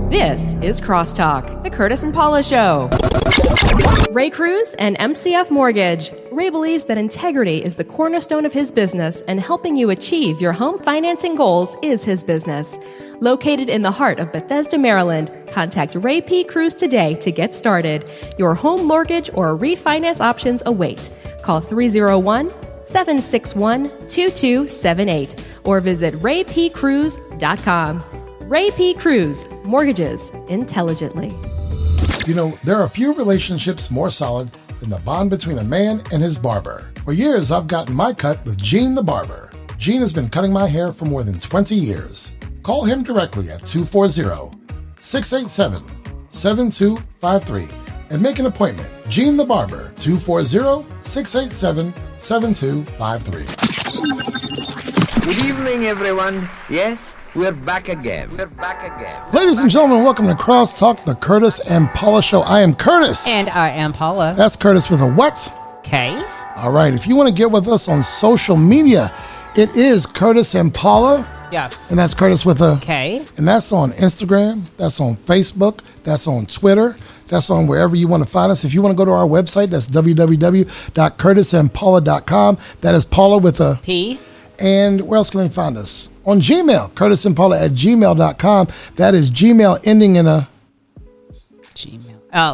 This is Crosstalk, the Curtis and Paula Show. Ray Cruz and MCF Mortgage. Ray believes that integrity is the cornerstone of his business, and helping you achieve your home financing goals is his business. Located in the heart of Bethesda, Maryland, contact Ray P. Cruz today to get started. Your home mortgage or refinance options await. Call 301-761-2278 or visit raypcruz.com. Ray P. Cruz, mortgages intelligently. You know, there are few relationships more solid than the bond between a man and his barber. For years, I've gotten my cut with Gene the Barber. Gene has been cutting my hair for more than 20 years. Call him directly at 240-687-7253 and make an appointment. Gene the Barber, 240-687-7253. Good evening, everyone. Yes, we're back again. Ladies and gentlemen, welcome to Crosstalk, the Curtis and Paula Show. I am Curtis. And I am Paula. That's Curtis with a what? K. All right, if you want to get with us on social media, it is Curtis and Paula. Yes. And that's Curtis with a K. And that's on Instagram, that's on Facebook, that's on Twitter, that's on wherever you want to find us. If you want to go to our website, that's www.curtisandpaula.com. That is Paula with a P. And where else can they find us? On Gmail, curtisandpaula@gmail.com. That is Gmail ending in a Gmail. Oh.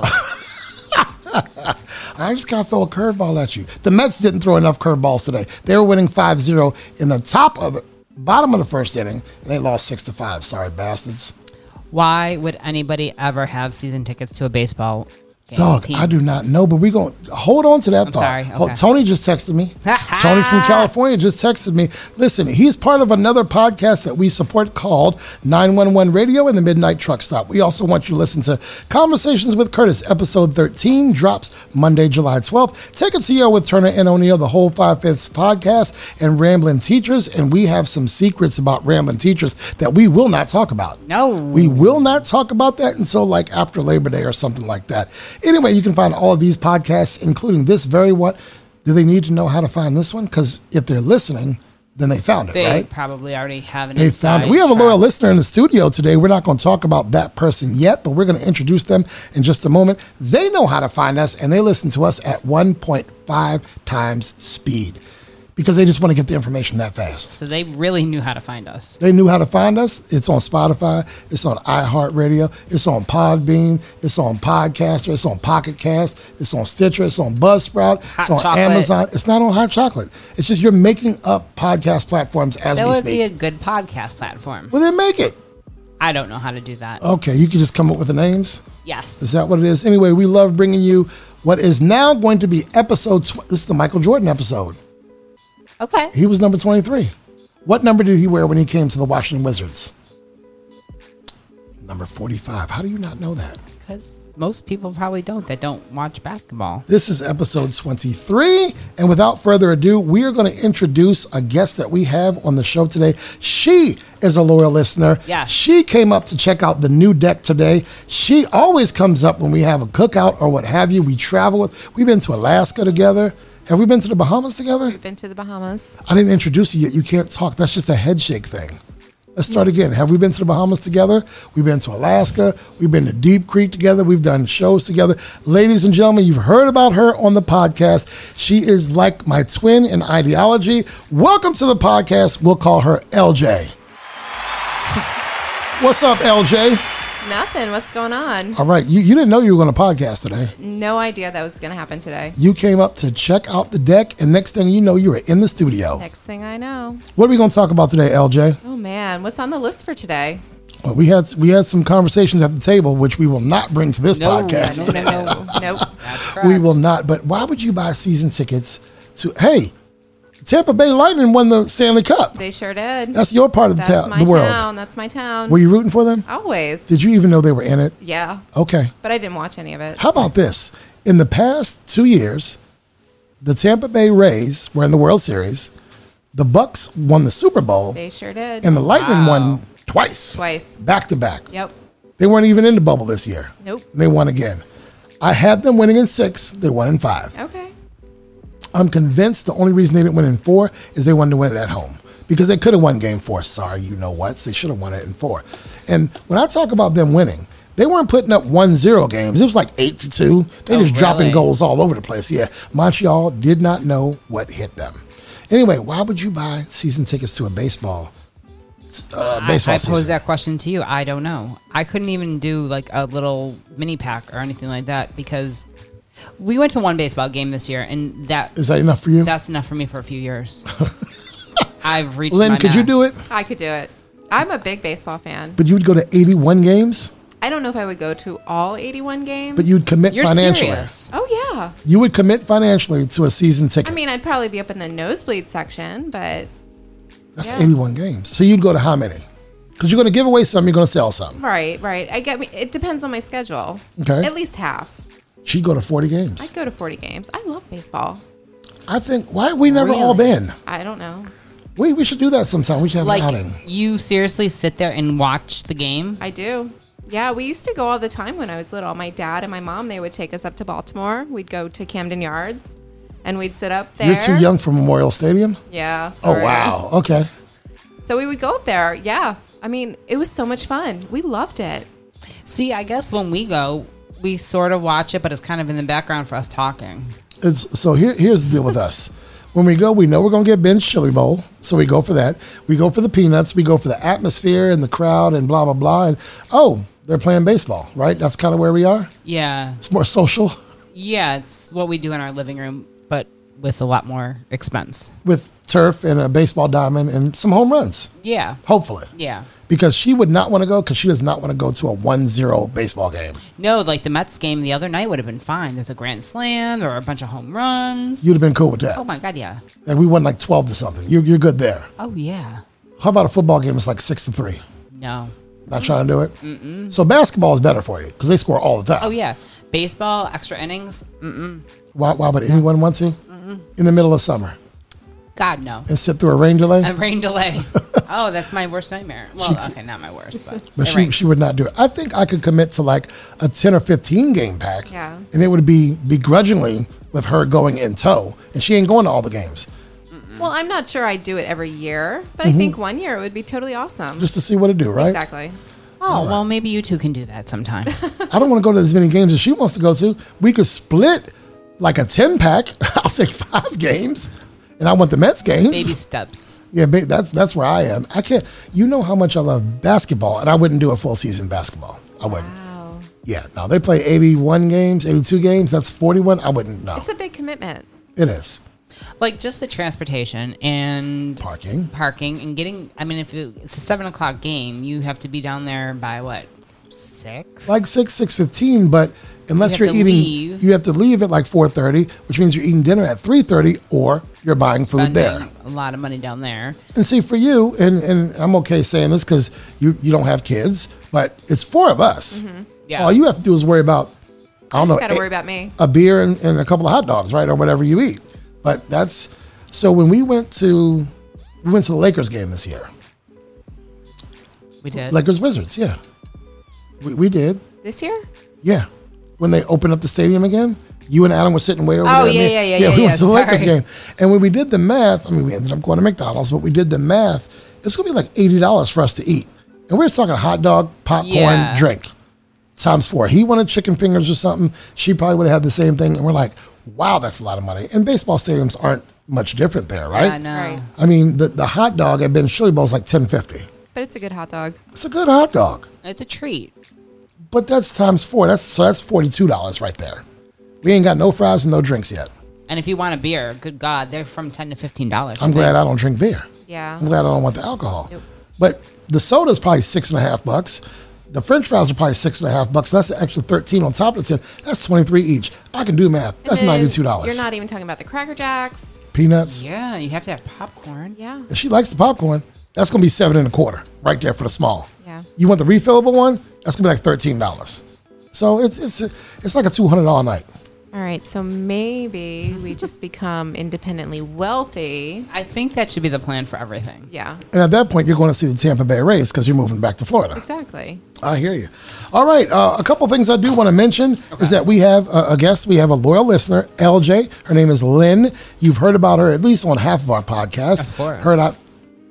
I just gotta throw a curveball at you. The Mets didn't throw enough curveballs today. They were winning 5-0 in the bottom of the first inning, and they lost 6-5. Sorry, bastards. Why would anybody ever have season tickets to a baseball game? Dog, I do not know, but we're going to hold on to that thought. Sorry. Okay. Tony just texted me. Tony from California just texted me. Listen, he's part of another podcast that we support called 911 Radio and the Midnight Truck Stop. We also want you to listen to Conversations with Curtis. Episode 13 drops Monday, July 12th. Take it to you with Turner and O'Neill, the whole 5/5 podcast, and Ramblin' Teachers. And we have some secrets about Ramblin' Teachers that we will not talk about. No. We will not talk about that until like after Labor Day or something like that. Anyway, you can find all of these podcasts, including this very what. Do they need to know how to find this one? Because if they're listening, then they found it, they right? probably already have an They found it. We have a loyal listener in the studio today. We're not going to talk about that person yet, but we're going to introduce them in just a moment. They know how to find us, and they listen to us at 1.5 times speed because they just want to get the information that fast. So they really knew how to find us. They knew how to find us. It's on Spotify. It's on iHeartRadio. It's on Podbean. It's on Podcaster. It's on Pocket Cast. It's on Stitcher. It's on Buzzsprout. It's on Amazon. It's not on Hot Chocolate. It's just you're making up podcast platforms as we speak. That would be a good podcast platform. Well, then make it. I don't know how to do that. Okay, you can just come up with the names? Yes. Is that what it is? Anyway, we love bringing you what is now going to be episode... This is the Michael Jordan episode. Okay. He was number 23. What number did he wear when he came to the Washington Wizards? Number 45. How do you not know that? Because most people probably don't that don't watch basketball. This is episode 23. And without further ado, we are going to introduce a guest that we have on the show today. She is a loyal listener. Yes. She came up to check out the new deck today. She always comes up when we have a cookout or what have you. We travel with. We've been to Alaska together. Have we been to the Bahamas together? We've been to the Bahamas. I didn't introduce you yet. You can't talk. That's just a head shake thing. Let's start again. Have we been to the Bahamas together? We've been to Alaska. We've been to Deep Creek together. We've done shows together. Ladies and gentlemen, you've heard about her on the podcast. She is like my twin in ideology. Welcome to the podcast. We'll call her LJ. What's up, LJ? Nothing. What's going on? All right. You didn't know you were going to podcast today. No idea that was going to happen today. You came up to check out the deck, and next thing you know, you were in the studio. Next thing I know. What are we going to talk about today, LJ? Oh, man. What's on the list for today? Well, we had some conversations at the table, which we will not bring to this podcast. No. Nope. That's correct. We will not. But why would you buy season tickets to... Hey, Tampa Bay Lightning won the Stanley Cup. They sure did. That's your part of the world. That's my town. Were you rooting for them? Always. Did you even know they were in it? Yeah. Okay. But I didn't watch any of it. How about this? In the past 2 years, the Tampa Bay Rays were in the World Series. The Bucks won the Super Bowl. They sure did. And the Lightning won twice. Back to back. Yep. They weren't even in the bubble this year. Nope. They won again. I had them winning in 6. They won in 5. Okay. I'm convinced the only reason they didn't win in 4 is they wanted to win it at home. because they could have won game 4. Sorry, you know what? They should have won it in 4. And when I talk about them winning, they weren't putting up 1-0 games. It was like 8-2. They just dropping goals all over the place. Yeah, Montreal did not know what hit them. Anyway, why would you buy season tickets to a baseball I season? posed that question to you. I don't know. I couldn't even do like a little mini pack or anything like that because we went to one baseball game this year, and Is that enough for you? that's enough for me for a few years. I've reached Lynn, my could you max. do it? I could do it. I'm a big baseball fan. But you would go to 81 games? I don't know if I would go to all 81 games. But you'd commit You're financially. serious. Oh, yeah. You would commit financially to a season ticket. I mean, I'd probably be up in the nosebleed section, but That's yeah. 81 games. So you'd go to how many? Because you're going to give away some, you're going to sell some. right. It depends on my schedule. Okay. At least half. She'd go to 40 games. I'd go to 40 games. I love baseball. I think, why have we never all Really? been? I don't know. We should do that sometime. We should have an Like, outing. you seriously sit there and watch the game? I do. Yeah, we used to go all the time when I was little. My dad and my mom, they would take us up to Baltimore. We'd go to Camden Yards, and we'd sit up there. You're too young for Memorial Stadium? Yeah. Oh, Sorry. wow. Okay. So we would go up there. Yeah. I mean, it was so much fun. We loved it. See, I guess when we go, we sort of watch it, but it's kind of in the background for us talking. Here's the deal with us. When we go, we know we're going to get Ben's Chili Bowl, so we go for that. We go for the peanuts. We go for the atmosphere and the crowd and blah, blah, blah. And, they're playing baseball, right? That's kind of where we are. Yeah. It's more social Yeah, it's what we do in our living room, but with a lot more expense. with turf and a baseball diamond and some home runs, Yeah. hopefully. Yeah. Because she would not want to go because she does not want to go to a 1-0 baseball game. No, like the Mets game the other night would have been fine. There's a grand slam or a bunch of home runs. You'd have been cool with that. Oh my God, yeah. And we won like 12 to something. You're good there. Oh yeah. How about a football game that's like 6-3? No. Not trying to do it? Mm-mm. So basketball is better for you because they score all the time. Oh yeah. Baseball, extra innings. Why would anyone want to? In the middle of summer God, no. and sit through a rain delay? A rain delay. Oh, that's my worst nightmare. Well, okay, not my worst, but But it rains. she would not do it. I think I could commit to like a 10 or 15 game pack. Yeah. And it would be begrudgingly with her going in tow. And she ain't going to all the games Well, I'm not sure I'd do it every year, but I think one year it would be totally awesome. just to see what it do, right? Exactly. Oh, well, maybe you two can do that sometime. I don't want to go to as many games as she wants to go to. We could split like a 10 pack. I'll take 5 games. And I want the Mets games. Baby steps. Yeah, that's where I am. I can't. You know how much I love basketball, and I wouldn't do a full season basketball. I wouldn't. Wow. Yeah, no, they play 81 games, 82 games. That's 41. I wouldn't. No, It's a big commitment. it is Like just the transportation and parking. and getting. I mean, if it's a 7:00 game, you have to be down there by what, 6? Like 6:15, but unless You you're have to eating, leave. you have to leave at like 4:30, which means you're eating dinner at 3:30, or you're buying food there. Spending a lot of money down there. And see, for you, and I'm okay saying this because you don't have kids, but it's 4 of us. Yeah. All you have to do is worry about, I don't Just know, got to worry about me. a beer and a couple of hot dogs, right, or whatever you eat. But that's so. When we went to the Lakers game this year, We did. Lakers Wizards, yeah, we did, This year? yeah. When they opened up the stadium again, you and Adam were sitting way over Oh, there. yeah, We went to the Lakers sorry. game, and when we did the math, I mean, we ended up going to McDonald's, but we did the math. It's gonna be like $80 for us to eat, and we were talking hot dog, popcorn, Yeah. drink, times 4. He wanted chicken fingers or something. She probably would have had the same thing, and we're like, wow, that's a lot of money. And baseball stadiums aren't much different there, right? I know. Right. I mean, the hot dog at Ben's Chili Bowl is like $10.50. But it's a good hot dog. It's a good hot dog, It's a treat. but that's times 4. That's $42 right there. We ain't got no fries and no drinks yet. And if you want a beer, good God, they're from $10 to $15. I'm glad I don't drink beer. Yeah. I'm glad I don't want the alcohol. Nope. But the soda's probably $6.50. The French fries are probably $6.50. That's an extra 13 on top of the 10. That's 23 each. I can do math. That's And then $92. You're not even talking about the Cracker Jacks. Peanuts. Yeah, you have to have popcorn. Yeah. If she likes the popcorn, that's gonna be $7.25 right there for the small. Yeah. You want the refillable one? That's gonna be like $13. So it's like a $200 night. All right. So maybe we just become independently wealthy. I think that should be the plan for everything. Yeah. And at that point, you're going to see the Tampa Bay Rays because you're moving back to Florida. Exactly. I hear you. All right. A couple things I do want to mention is that we have a guest. We have a loyal listener, LJ. Her name is Lynn. You've heard about her at least on half of our podcast. Of course.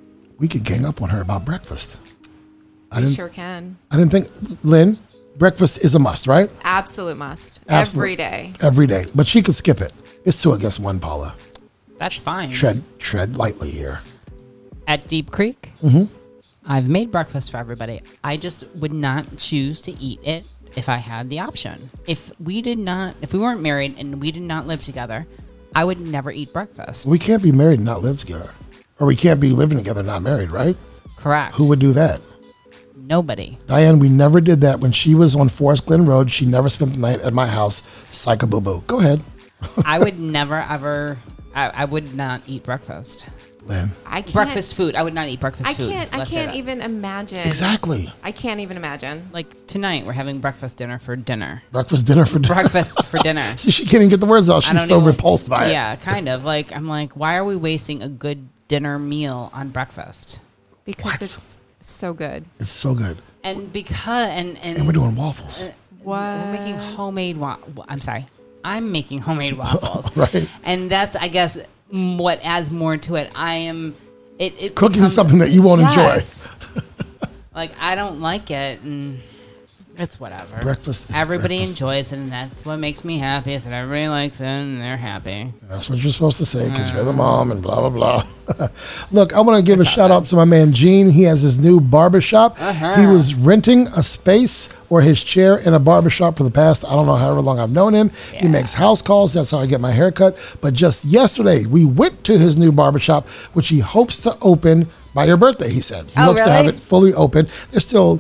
we could gang up on her about breakfast. We sure can. I didn't think, Lynn, breakfast is a must, right? Absolute must. Absolute. Every day. Every day. But she could skip it. It's 2 against 1, Paula. That's fine. Tread lightly here. At Deep Creek, I've made breakfast for everybody. I just would not choose to eat it if I had the option. If we weren't married and we did not live together, I would never eat breakfast. We can't be married and not live together. Or we can't be living together and not married, right? Correct. Who would do that? Nobody. Diane, we never did that. When she was on Forest Glen Road, she never spent the night at my house. Psycho-boo-boo. Go ahead. I would never, ever... I would not eat breakfast. Lynn. I can't. Breakfast food. I would not eat breakfast food. I can't even imagine. Exactly. I can't even imagine. Like tonight, we're having breakfast dinner for dinner. Breakfast dinner for dinner. Breakfast for dinner. See, she can't even get the words out. She's so repulsed by it. Yeah, kind of. Like, I'm like, why are we wasting a good dinner meal on breakfast? Because it's so good. It's so good. And because And we're doing waffles. we're making homemade I'm sorry. I'm making homemade waffles. Right. And that's, I guess, what adds more to it. It Cooking becomes, is something that you won't enjoy. Like, I don't like it, and it's whatever. Breakfast is Everybody breakfast. enjoys it, and that's what makes me happy, is that everybody likes it, and they're happy. That's what you're supposed to say because you're the mom and blah, blah, blah. Look, I want to give a shout out to my man, Gene. He has his new barbershop. He was renting a space or his chair in a barbershop for the past, I don't know, however long I've known him. Yeah. He makes house calls. That's how I get my hair cut. But just yesterday, we went to his new barbershop, which he hopes to open by your birthday, he said. He hopes to have it fully open. There's still,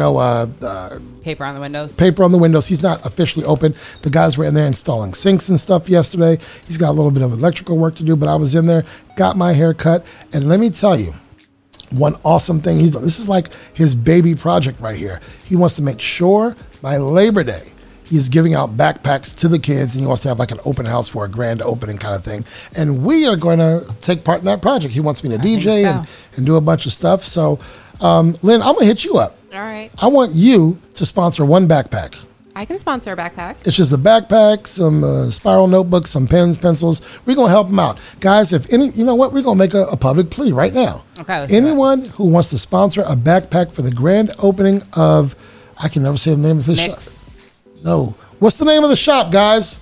paper on the windows. Paper on the windows. He's not officially open. The guys were in there installing sinks and stuff yesterday. He's got a little bit of electrical work to do, but I was in there, got my hair cut, and let me tell you, one awesome thing he's done. This is like his baby project right here. He wants to make sure by Labor Day he's giving out backpacks to the kids, and he wants to have like an open house for a grand opening kind of thing. And we are going to take part in that project. He wants me to DJ and do a bunch of stuff. So, Lynn, I'm going to hit you up. All right. I want you to sponsor one backpack. I can sponsor a backpack. It's just a backpack, some spiral notebooks, some pens, pencils. We're going to help them out. Guys, if any, you know what? We're going to make a public plea right now. Okay. Anyone who wants to sponsor a backpack for the grand opening of, I can never say the name of this shop. No. What's the name of the shop, guys?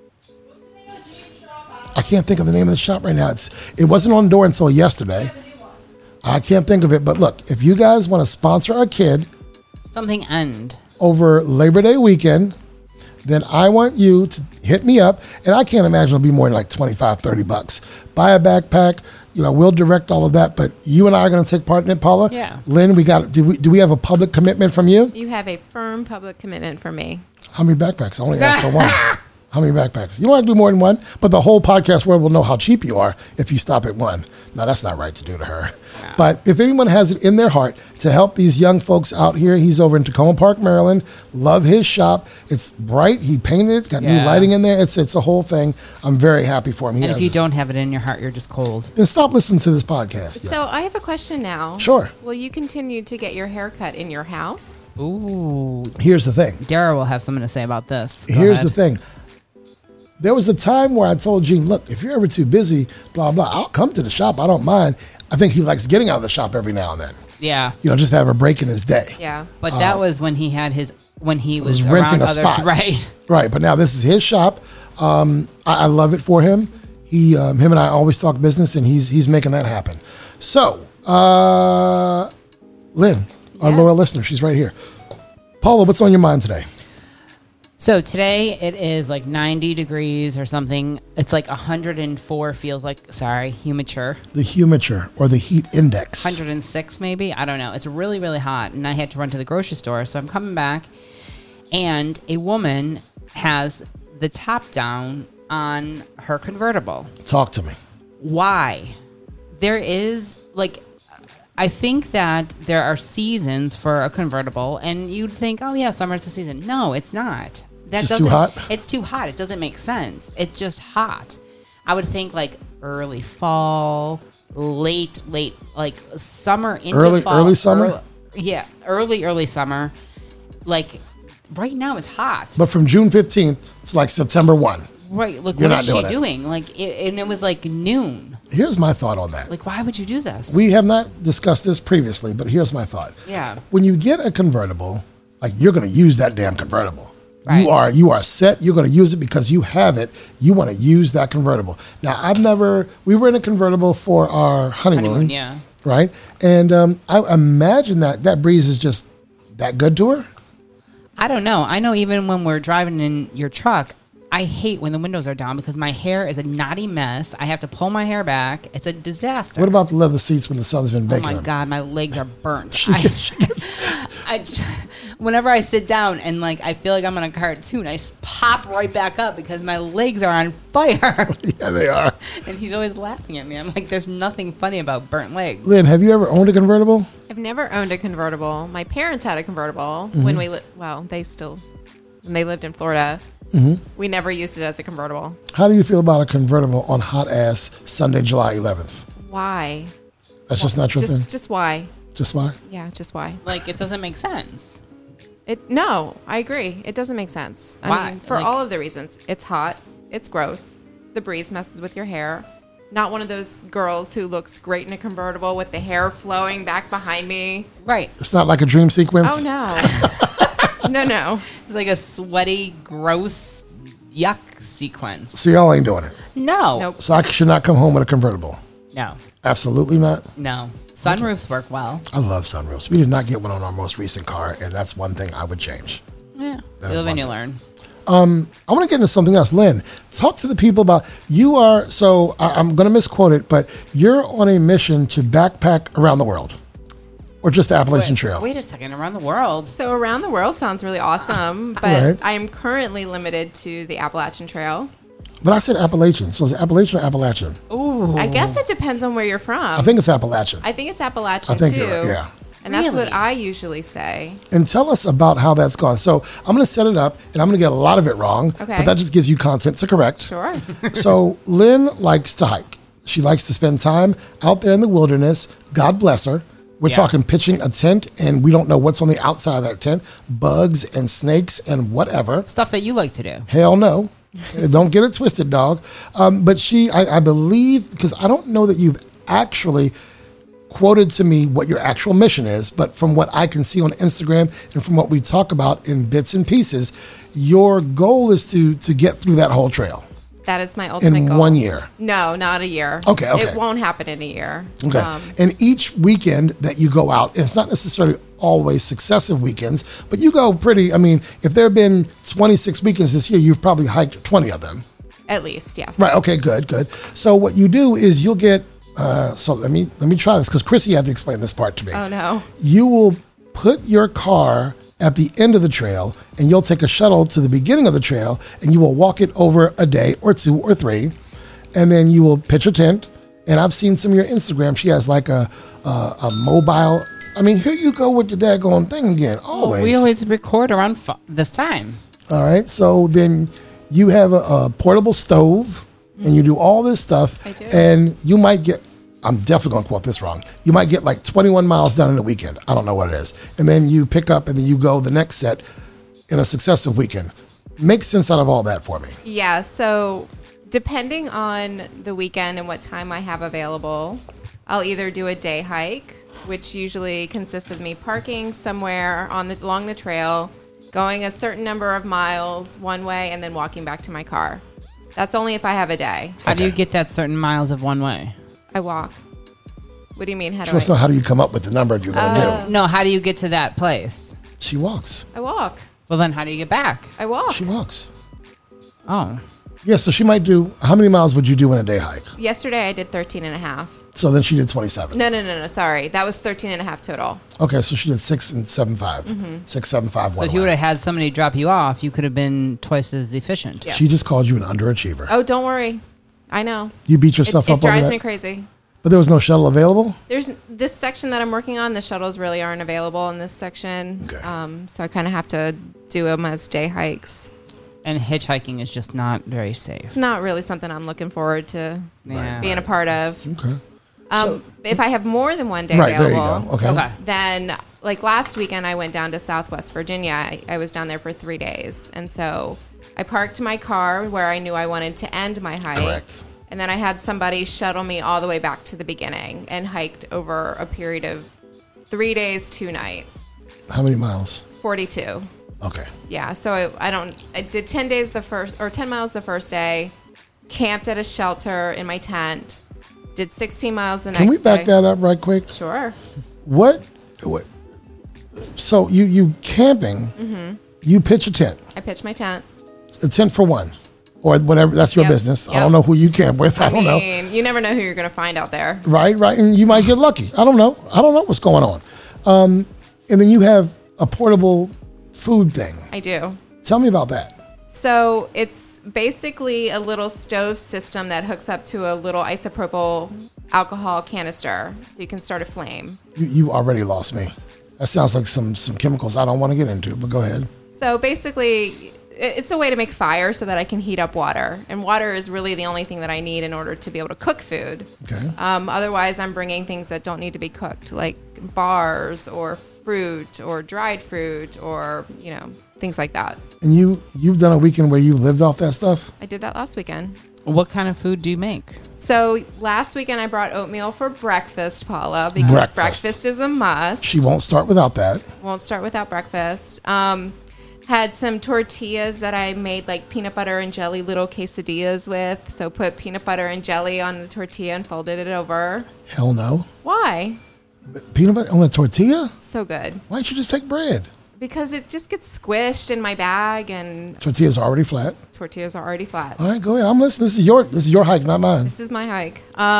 I can't think of the name of the shop right now. It wasn't on the door until yesterday. I can't think of it. But look, if you guys want to sponsor a kid something over Labor Day weekend, then I want you to hit me up. And I can't imagine it'll be more than like $25-$30. Buy a backpack. We'll direct all of that. But you and I are going to take part in it, Paula. Yeah. Lynn, do we have a public commitment from you? You have a firm public commitment from me. How many backpacks? I only asked for one. How many backpacks? You want to do more than one, but the whole podcast world will know how cheap you are if you stop at one. Now, that's not right to do to her. Yeah. But if anyone has it in their heart to help these young folks out here, he's over in Tacoma Park, Maryland. Love his shop. It's bright. He painted it, got new lighting in there. It's a whole thing. I'm very happy for him. And if you don't have it in your heart, you're just cold. Then stop listening to this podcast. So I have a question now. Sure. Will you continue to get your hair cut in your house? Ooh. Here's the thing. Dara will have something to say about this. Here's the thing. There was a time where I told Gene, look, if you're ever too busy, blah, blah, I'll come to the shop. I don't mind. I think he likes getting out of the shop every now and then. Yeah. Just to have a break in his day. Yeah. But that was when he had when he was renting a other, spot. Right. Right. But now this is his shop. I love it for him. Him and I always talk business, and he's making that happen. So, Lynn, our loyal listener, she's right here. Paula, what's on your mind today? So today it is like 90 degrees or something. It's like 104 feels like, humiture. The humiture or the heat index. 106 maybe. I don't know. It's really, really hot. And I had to run to the grocery store. So I'm coming back and a woman has the top down on her convertible. Talk to me. Why? There is I think that there are seasons for a convertible, and you'd think, oh yeah, summer's the season. No, it's not. It's too hot? It's too hot. It doesn't make sense. It's just hot. I would think like early fall, late, like summer into fall. Early summer? Early summer. Like right now it's hot. But from June 15th, it's like September 1. Right. Look, You're what is not she doing? Like, and it was like noon. Here's my thought on that. Like, why would you do this? We have not discussed this previously, but here's my thought. Yeah. When you get a convertible, like you're going to use that damn convertible. Right. You are set. You're going to use it because you have it. You want to use that convertible. Now, we were in a convertible for our honeymoon. Yeah. Right. And I imagine that Breeze is just that good to her. I don't know. I know even when we're driving in your truck, I hate when the windows are down because my hair is a knotty mess. I have to pull my hair back. It's a disaster. What about the leather seats when the sun's been Oh baking my them? God, my legs are burnt. She gets- Whenever I sit down and like I feel like I'm in a cartoon, I pop right back up because my legs are on fire. Yeah, they are. And he's always laughing at me. I'm like, there's nothing funny about burnt legs. Lynn, have you ever owned a convertible? I've never owned a convertible. My parents had a convertible Mm-hmm. when when they lived in Florida. Mm-hmm. We never used it as a convertible. How do you feel about a convertible on hot ass Sunday, July 11th? Why? That's just not your thing. Just why? Just why? Yeah, just why? Like, it doesn't make sense. No, I agree. It doesn't make sense. Why? I mean, for Like- all of the reasons. It's hot. It's gross. The breeze messes with your hair. Not one of those girls who looks great in a convertible with the hair flowing back behind me. Right. It's not like a dream sequence. Oh, no. No. It's like a sweaty, gross, yuck sequence. So y'all ain't doing it. No. Nope. So I should not come home with a convertible. No. Absolutely not. No. Sunroofs work well. I love sunroofs. We did not get one on our most recent car, and that's one thing I would change. Yeah. That You is live and one you thing. learn. I want to get into something else. Lynn, talk to the people about, you are, so I'm going to misquote it, but you're on a mission to backpack around the world. Or just the Appalachian Trail. Wait a second. Around the world. So around the world sounds really awesome, but Right. I am currently limited to the Appalachian Trail. But I said Appalachian. So is it Appalachian or Appalachian? Ooh. I guess it depends on where you're from. I think it's Appalachian. I think it's Appalachian I think too. you're right, yeah. And that's Really? what I usually say. And tell us about how that's gone. So I'm going to set it up, and I'm going to get a lot of it wrong. Okay. But that just gives you content to correct. Sure. So Lynn likes to hike. She likes to spend time out there in the wilderness. God bless her. We're Yeah. talking pitching a tent, and we don't know what's on the outside of that tent. Bugs and snakes and whatever. Stuff that you like to do. Hell no. Don't get it twisted, dog. But I believe, because I don't know that you've actually quoted to me what your actual mission is, but from what I can see on Instagram and from what we talk about in bits and pieces, your goal is to get through that whole trail That is my ultimate in goal. 1 year. No, not a year. Okay. It won't happen in a year. Okay. And each weekend that you go out, and it's not necessarily always successive weekends, but you go if there have been 26 weekends this year, you've probably hiked 20 of them. At least, yes. Right. Okay. Good. So what you do is you'll get. So let me try this because Chrissy had to explain this part to me. Oh, no. You will put your car at the end of the trail, and you'll take a shuttle to the beginning of the trail, and you will walk it over a day or 2 or 3, and then you will pitch a tent. And I've seen some of your Instagram. She has like a mobile. I mean, here you go with the daggone thing again. Always. We always record around this time. All right. So then you have a portable stove, and you do all this stuff. I do. And you might get, I'm definitely going to quote this wrong. You might get like 21 miles done in a weekend. I don't know what it is. And then you pick up and then you go the next set in a successive weekend. Make sense out of all that for me. Yeah, so depending on the weekend and what time I have available, I'll either do a day hike, which usually consists of me parking somewhere along the trail, going a certain number of miles one way, and then walking back to my car. That's only if I have a day. How do you get that certain miles of one way? I walk. What do you mean? How She do wants to know I? how do you come up with the number you're going to do. No, how do you get to that place? She walks. I walk. Well, then how do you get back? I walk. She walks. Oh. Yeah, so she might do, how many miles would you do in a day hike? Yesterday I did 13 and a half. So then she did 27. No, sorry. That was 13 and a half total. Okay, so she did 6 and 7.5. Mm-hmm. 6, 7.5, So one if you would way. have had somebody drop you off, you could have been twice as efficient. Yes. She just called you an underachiever. Oh, don't worry. I know. You beat yourself It up over drives that? me crazy. But there was no shuttle available? There's this section that I'm working on. The shuttles really aren't available in this section. Okay. So I kind of have to do them as day hikes. And hitchhiking is just not very safe. It's not really something I'm looking forward to Yeah. being a part of. Okay. So- If I have more than one day Right, there you available, go. Okay. Okay. then like last weekend I went down to Southwest Virginia. I was down there for 3 days. And so I parked my car where I knew I wanted to end my hike. Correct. And then I had somebody shuttle me all the way back to the beginning and hiked over a period of 3 days, 2 nights. How many miles? 42. Okay. Yeah, so I did 10 miles the first day, camped at a shelter in my tent, did 16 miles the next day. Can we back that up right quick? Sure. What? So you camping, you pitch a tent. I pitched my tent. A tent for one. Or whatever, that's your Yep, business. yep. I don't know who you camp with. I don't know. You never know who you're going to find out there. Right. And you might get lucky. I don't know. I don't know what's going on. And then you have a portable food thing. I do. Tell me about that. So it's basically a little stove system that hooks up to a little isopropyl alcohol canister, so you can start a flame. You already lost me. That sounds like some chemicals I don't want to get into, but go ahead. So basically, it's a way to make fire so that I can heat up water. And water is really the only thing that I need in order to be able to cook food. Okay. Otherwise, I'm bringing things that don't need to be cooked, like bars or fruit or dried fruit or, things like that. And you've done a weekend where you lived off that stuff? I did that last weekend. What kind of food do you make? So last weekend I brought oatmeal for breakfast, Paula, because breakfast is a must. She won't start without that. Won't start without breakfast. Had some tortillas that I made like peanut butter and jelly little quesadillas with. So put peanut butter and jelly on the tortilla and folded it over. Hell no. Why? Peanut butter on a tortilla? So good. Why don't you just take bread? Because it just gets squished in my bag and Tortilla's already flat. tortillas are already flat. All right, go ahead. I'm listening. This is your hike, not mine. This is my hike.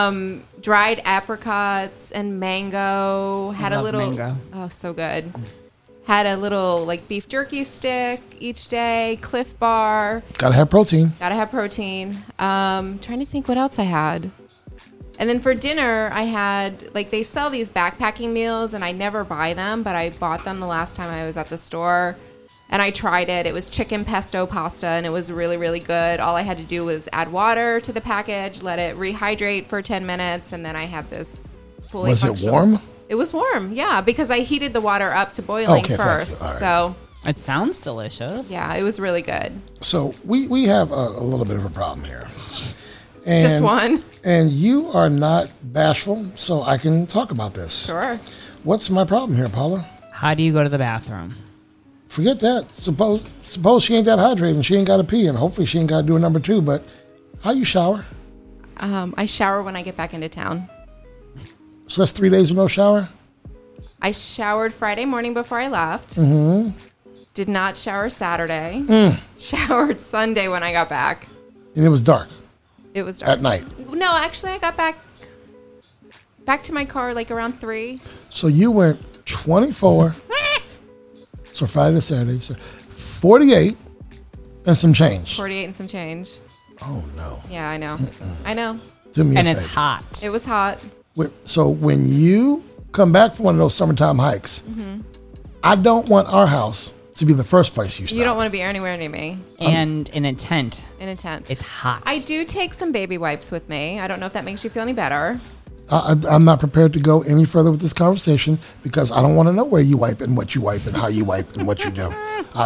Dried apricots and mango. Had I a love little. mango. Oh, so good. Had a little like beef jerky stick each day. Cliff Bar. Gotta have protein. Gotta have protein. Trying to think what else I had. And then for dinner, I had, like, they sell these backpacking meals, and I never buy them, but I bought them the last time I was at the store, and I tried it. It was chicken pesto pasta, and it was really, really good. All I had to do was add water to the package, let it rehydrate for 10 minutes, and then I had this fully Was it functional- warm? It was warm, yeah, because I heated the water up to boiling Okay, thank you. first. All right. So, It sounds delicious. yeah, it was really good. So we have a little bit of a problem here. And, Just one? And you are not bashful, so I can talk about this. Sure. What's my problem here, Paula? How do you go to the bathroom? Forget that. Suppose she ain't that hydrated and she ain't got to pee, and hopefully she ain't got to do a number 2, but how you shower? I shower when I get back into town. So that's 3 days with no shower? I showered Friday morning before I left. Did not shower Saturday. Showered Sunday when I got back. And it was dark It was dark. at night. No, actually, I got back to my car like around 3. So you went 24, so Friday to Saturday, so 48 and some change. 48 and some change. Oh, no. Yeah, I know. I know. Do me And a it's favor. hot. It was hot. So when you come back from one of those summertime hikes, I don't want our house to be the first place you stop. You don't want to be anywhere near me And in a tent. in a tent. It's hot. I do take some baby wipes with me. I don't know if that makes you feel any better. I'm not prepared to go any further with this conversation because I don't want to know where you wipe and what you wipe and how you wipe and what you do.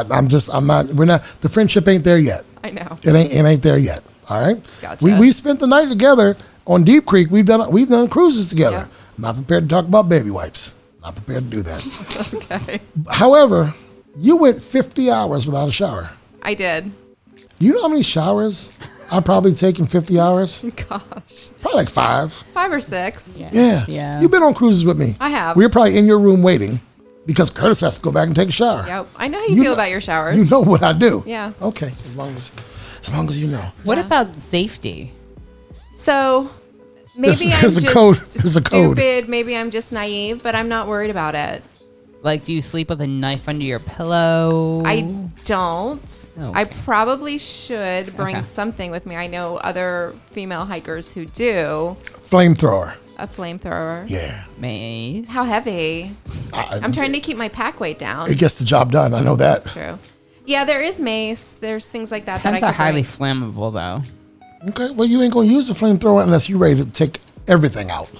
The friendship ain't there yet. I know. It ain't there yet. All right. Gotcha. We spent the night together on Deep Creek. We've done cruises together. Yep. I'm not prepared to talk about baby wipes. Not prepared to do that. Okay. However, you went 50 hours without a shower. I did. Do you know how many showers I've probably taken 50 hours? Gosh. Probably like 5. 5 or 6. Yeah. Yeah. You've been on cruises with me. I have. We're probably in your room waiting because Curtis has to go back and take a shower. Yep. I know how you You feel know- about your showers. You know what I do. Yeah. Okay. As long as you know. What Yeah. about safety? So maybe There's I'm a just code. There's a code. stupid. Maybe I'm just naive, but I'm not worried about it. Like, do you sleep with a knife under your pillow? I don't. Okay. I probably should bring Okay. something with me. I know other female hikers who do. Flamethrower. A flamethrower. Yeah. Mace. How heavy? I'm trying to keep my pack weight down. It gets the job done. I know that. That's true. Yeah, there is mace. There's things like that Tents that I are could highly bring. flammable, though. Okay. Well, you ain't gonna use the flamethrower unless you're ready to take everything out.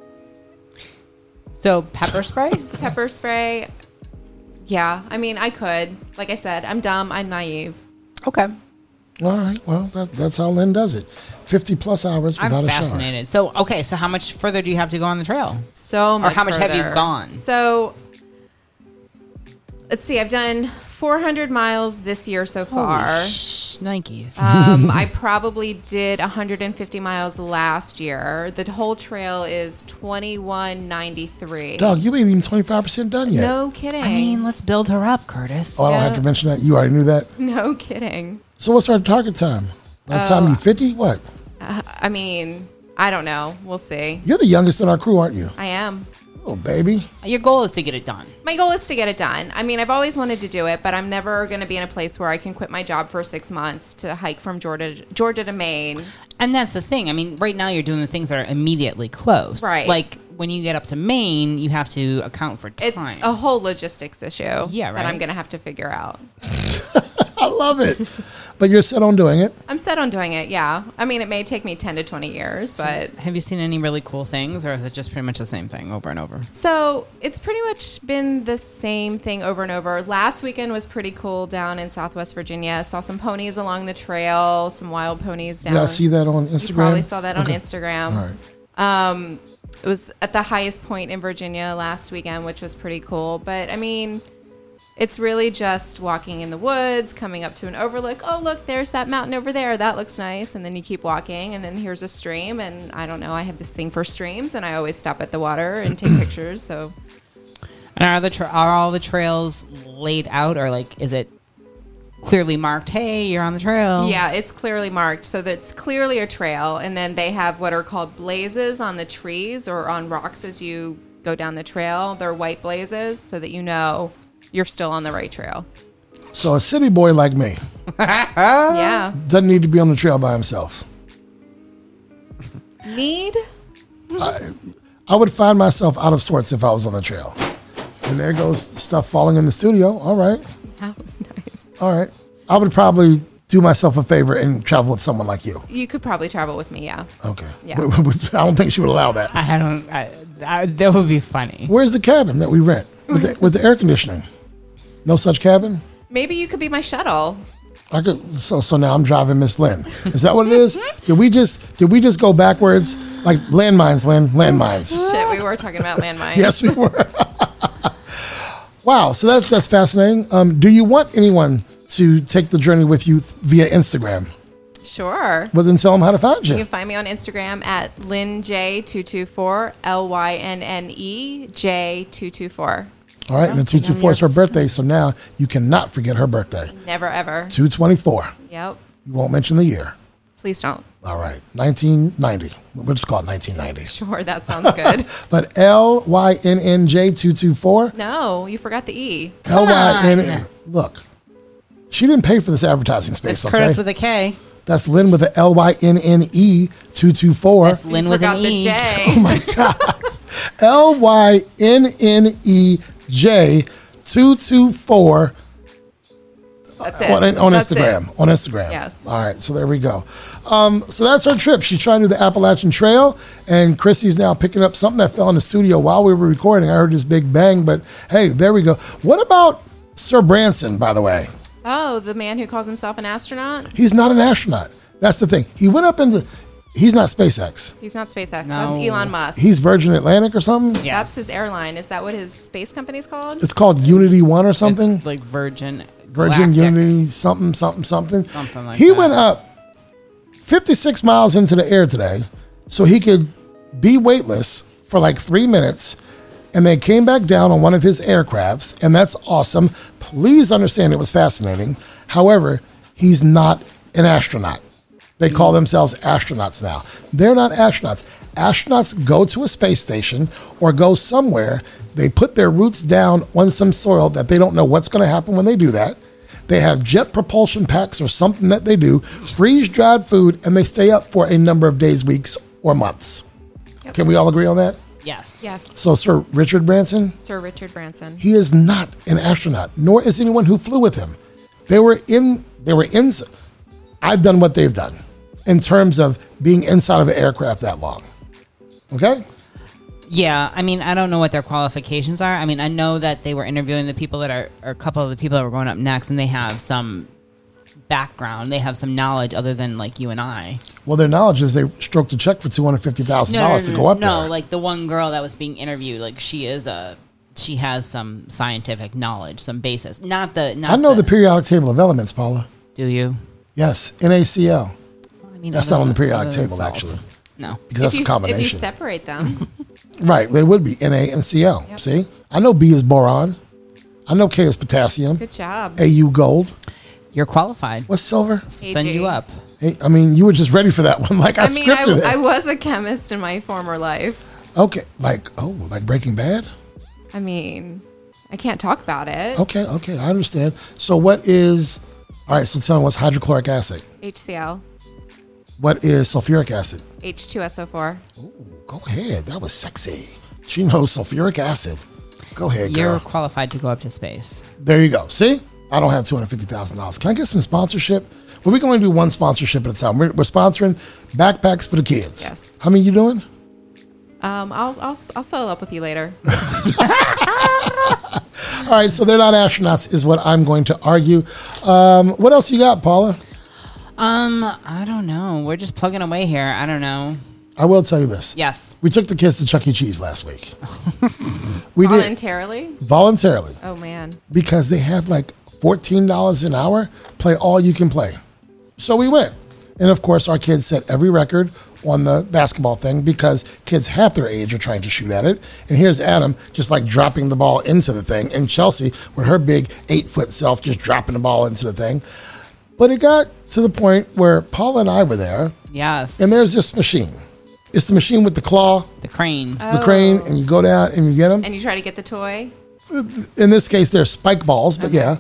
So, pepper spray? Pepper spray. Yeah, I mean, I could. Like I said, I'm dumb. I'm naive. Okay. All right. Well, that's how Lynn does it. 50 plus hours without I'm a shower. fascinated. So how much further do you have to go on the trail? So much. Or how much have you further. gone? So let's see. I've done 400 miles this year so far. Nikes. I probably did 150 miles last year. The whole trail is 2193. Dog, you ain't even 25% done yet. No kidding. I mean, let's build her up, Curtis. Oh, I don't have to mention that. You already knew that. no kidding. So what's our target time? By the time you 50? What? I mean, I don't know. We'll see. You're the youngest in our crew, aren't you? I am. Oh, baby. Your goal is to get it done. My goal is to get it done. I mean, I've always wanted to do it, but I'm never going to be in a place where I can quit my job for 6 months to hike from Georgia to Maine. And that's the thing. I mean, right now you're doing the things that are immediately close. Right. Like when you get up to Maine, you have to account for time. It's a whole logistics issue Yeah, that I'm right. going to have to figure out. I love it. But you're set on doing it. I'm set on doing it, yeah. I mean, it may take me 10 to 20 years, but... Have you seen any really cool things, or is it just pretty much the same thing over and over? So it's pretty much been the same thing over and over. Last weekend was pretty cool down in Southwest Virginia. Saw some ponies along the trail, some wild ponies down. Did I see that on Instagram? You probably saw that on Okay. Instagram. All right. It was at the highest point in Virginia last weekend, which was pretty cool. But I mean, it's really just walking in the woods, coming up to an overlook. Oh, look, there's that mountain over there. That looks nice. And then you keep walking, and then here's a stream. And I don't know, I have this thing for streams, and I always stop at the water and take pictures. So And are all the trails laid out, or like is it clearly marked? Hey, you're on the trail. yeah, it's clearly marked. So that's clearly a trail. And then they have what are called blazes on the trees or on rocks as you go down the trail. They're white blazes so that you know you're still on the right trail. So a city boy like me Yeah. doesn't need to be on the trail by himself. Need? I would find myself out of sorts if I was on the trail. And there goes stuff falling in the studio. All right. That was nice. All right. I would probably do myself a favor and travel with someone like you. You could probably travel with me, yeah. Okay. Yeah. But I don't think she would allow that. I don't. That would be funny. Where's the cabin that we rent with the air conditioning? No such cabin? Maybe you could be my shuttle. I could. So now I'm driving Miss Lynn. Is that what it is? Did we just go backwards? Like landmines, Lynn? Landmines. Shit, we were talking about landmines. Yes, we were. Wow. So that's fascinating. Do you want anyone to take the journey with you via Instagram? Sure. Well, then tell them how to find You you. can find me on Instagram at LynnJ224, LYNNEJ224. All right. And the 224 is her birthday. So now you cannot forget her birthday. Never ever. 224. Yep. You won't mention the year. Please don't. All right. 1990. We'll just call it 1990. Sure, that sounds good. But LYNNJ224. No, you forgot the E. LYNN. Look, she didn't pay for this advertising space, It's okay? Curtis with a K. That's Lynn with a LYNNE 224. That's Lynn with Forgot an the E. J. Oh my God. LYNNEJ 224 That's it. on That's Instagram. it. On Instagram. Yes. All right. So there we go. So that's her trip. She's trying to do the Appalachian Trail, and Chrissy's now picking up something that fell in the studio while we were recording. I heard this big bang, but hey, there we go. What about Sir Branson, by the way? Oh, the man who calls himself an astronaut? He's not an astronaut. That's the thing. He went up into. He's not SpaceX. He's not SpaceX. No. That's Elon Musk. He's Virgin Atlantic or something. Yes. That's his airline. Is that what his space company's called? It's called Unity One or something. It's like Virgin Virgin Galactic. Unity something. Something like He that. went up 56 miles into the air today so he could be weightless for like 3 minutes, and then came back down on one of his aircrafts, and that's awesome. Please understand it was fascinating. However, he's not an astronaut. They call themselves astronauts now. They're not astronauts. Astronauts go to a space station or go somewhere. They put their roots down on some soil that they don't know what's going to happen when they do that. They have jet propulsion packs or something that they do, freeze-dried food, and they stay up for a number of days, weeks, or months. Yep. Can we all agree on that? Yes. Yes. So Sir Richard Branson, Sir Richard Branson. he is not an astronaut, nor is anyone who flew with him. They were in, I've done what they've done in terms of being inside of an aircraft that long. Okay? Yeah, I mean, I don't know what their qualifications are. I mean, I know that they were interviewing the people that are, or a couple of the people that were going up next, and they have some background. They have some knowledge other than like you and I. Well, their knowledge is they stroked a check for $250,000 to go up there. No, like the one girl that was being interviewed, like she has some scientific knowledge, some basis. I know the periodic table of elements, Paula. Do you? Yes, NaCl. I mean, That's not on the periodic table, actually. No. Because that's a combination. If you separate them. Right, they would be Na and Cl. Yep. See? I know B is boron. I know K is potassium. Good job. Au gold. You're qualified. What's silver? Send you up. Hey, I mean, you were just ready for that one. Like I scripted it. I was a chemist in my former life. Okay, like Breaking Bad? I mean, I can't talk about it. Okay, I understand. So what is, all right, so tell me what's hydrochloric acid? HCl. What is sulfuric acid? H2SO4. Ooh, go ahead. That was sexy. She knows sulfuric acid. Go ahead, girl. You're qualified to go up to space. There you go. See? I don't have $250,000. Can I get some sponsorship? Well, we can only do one sponsorship at a time. We're sponsoring backpacks for the kids. Yes. How many you doing? I'll settle up with you later. All right, so they're not astronauts is what I'm going to argue. What else you got, Paula? I don't know. We're just plugging away here. I don't know. I will tell you this. Yes. We took the kids to Chuck E. Cheese last week. We Voluntarily? did. Voluntarily. Oh, man. Because they have like $14 an hour, play all you can play. So we went. And of course, our kids set every record on the basketball thing because kids half their age are trying to shoot at it. And here's Adam just like dropping the ball into the thing. And Chelsea with her big 8-foot self just dropping the ball into the thing. But it got to the point where Paula and I were there. Yes. And there's this machine. It's the machine with the claw. The crane. The crane. And you go down and you get them. And you try to get the toy? In this case, they're spike balls. But yeah.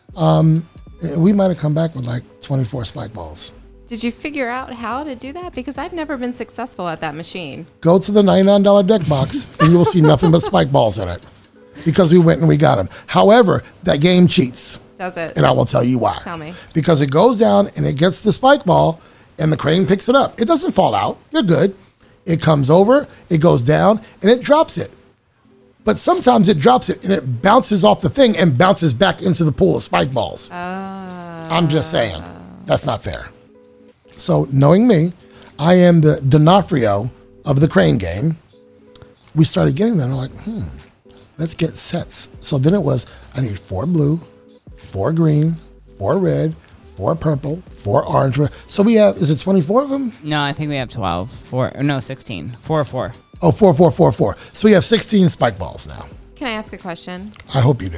We might have come back with like 24 spike balls. Did you figure out how to do that? Because I've never been successful at that machine. Go to the $99 deck box and you will see nothing but spike balls in it. Because we went and we got them. However, that game cheats. Does it? And I will tell you why. Tell me. Because it goes down and it gets the spike ball and the crane picks it up. It doesn't fall out. You're good. It comes over, it goes down, and it drops it. But sometimes it drops it and it bounces off the thing and bounces back into the pool of spike balls. I'm just saying. That's not fair. So knowing me, I am the D'Onofrio of the crane game. We started getting them. I'm like, let's get sets. So then it was, I need 4 blue, 4 green, 4 red, 4 purple, 4 orange. So we have, is it 24 of them? No, I think we have 12. 16. 4 or 4. Oh, 4, 4, 4, 4. So we have 16 spike balls now. Can I ask a question? I hope you do.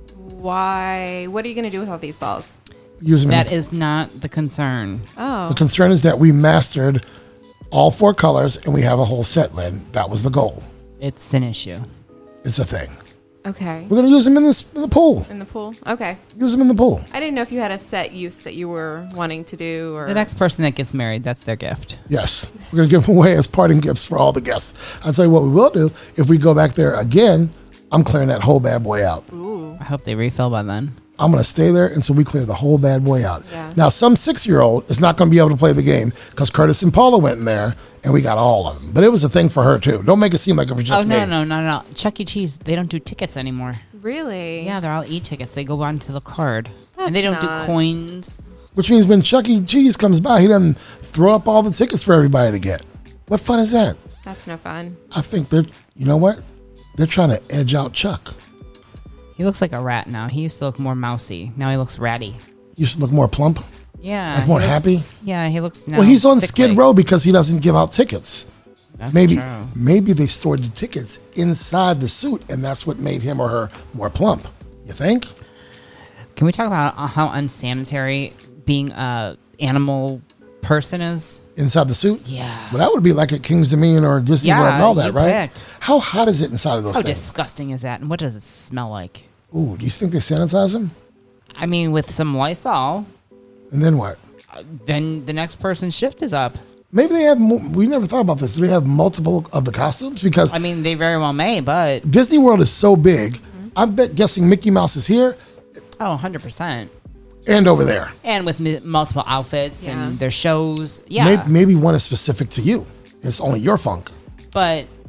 Why? What are you going to do with all these balls? Use them. That is not the concern. Oh. The concern is that we mastered all 4 colors and we have a whole set, Lynn. That was the goal. It's an issue. It's a thing. Okay. We're going to use them in the pool. In the pool? Okay. Use them in the pool. I didn't know if you had a set use that you were wanting to do. Or The next person that gets married, that's their gift. Yes. We're going to give them away as parting gifts for all the guests. I'll tell you what we will do. If we go back there again, I'm clearing that whole bad boy out. Ooh. I hope they refill by then. I'm going to stay there until we clear the whole bad boy out. Yeah. Now, some 6-year-old is not going to be able to play the game because Curtis and Paula went in there and we got all of them. But it was a thing for her, too. Don't make it seem like it was just me. No. Chuck E. Cheese, they don't do tickets anymore. Really? Yeah, they're all e-tickets. They go onto the card. That's and they don't do not- coins. Which means when Chuck E. Cheese comes by, he doesn't throw up all the tickets for everybody to get. What fun is that? That's no fun. I think you know what? They're trying to edge out Chuck. He looks like a rat now. He used to look more mousy. Now he looks ratty. You should look more plump. Yeah. Like more he looks- happy? Yeah, he looks now Well, he's on sickly. Skid Row because he doesn't give out tickets. That's Maybe true. they stored the tickets inside the suit, and that's what made him or her more plump. You think? Can we talk about how unsanitary being a animal person is? Inside the suit? Yeah. Well, that would be like at King's Dominion or Disney World and all that, you right? pick. How hot is it inside of those How things? disgusting is that? And what does it smell like? Ooh, do you think they sanitize them? I mean, with some Lysol, And then what? then the next person's shift is up. Maybe they have, we never thought about this. Do they have multiple of the costumes? Because I mean, they very well may, but Disney World is so big, I'm guessing Mickey Mouse is here 100%. and over there. And with multiple outfits Yeah. and their shows. Yeah. Maybe one is specific to you. It's only your funk. But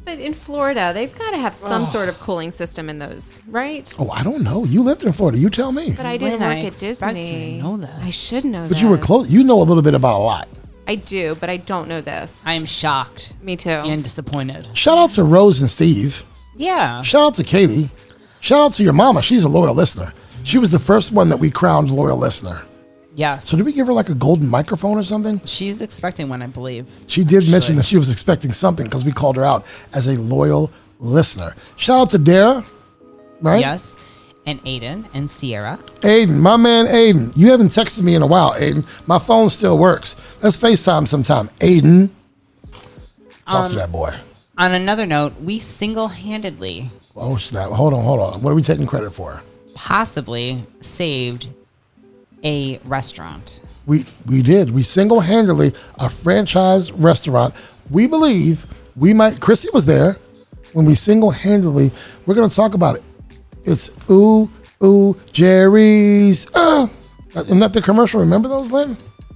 But in Florida, they've got to have some sort of cooling system in those, right? Oh, I don't know. You lived in Florida. You tell me. But I didn't When work I at expect you to Disney. know this. I should know But this. you were close. You know a little bit about a lot. I do, but I don't know this. I am shocked Me too. and disappointed. Shout out to Rose and Steve. Yeah. Shout out to Katie. Shout out to your mama. She's a loyal listener. She was the first one that we crowned loyal listener. Yes. So did we give her like a golden microphone or something? She's expecting one, I believe. She did mention that she was expecting something because we called her out as a loyal listener. Shout out to Dara, right? Yes. And Aiden and Sierra. Aiden, my man Aiden. You haven't texted me in a while, Aiden. My phone still works. Let's FaceTime sometime. Aiden. Talk to that boy. On another note, we single-handedly Oh, snap. Hold on. What are we taking credit for? possibly saved a restaurant. We did. We single-handedly, a franchise restaurant. We believe we might, Chrissy was there when we single-handedly, we're going to talk about it. It's Ooh, Jerry's. Isn't that the commercial? Remember those, Lynn?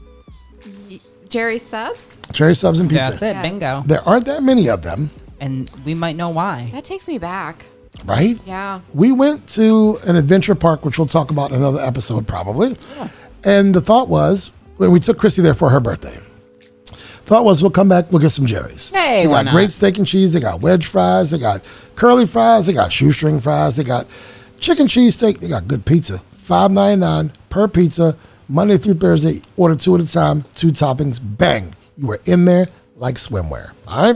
Jerry Subs? Jerry Subs and Pizza. That's it. Yes. Bingo. There aren't that many of them, And we might know why. That takes me back. right? Yeah. We went to an adventure park, which we'll talk about in another episode probably. And the thought was, when we took Chrissy there for her birthday, thought was we'll come back, we'll get some Jerry's. Hey, they why got not? great steak and cheese, they got wedge fries, they got curly fries, they got shoestring fries, they got chicken cheese steak, they got good pizza. $5.99 per pizza, Monday through Thursday. Order 2 at a time, 2 toppings, bang. You were in there like swimwear. All right?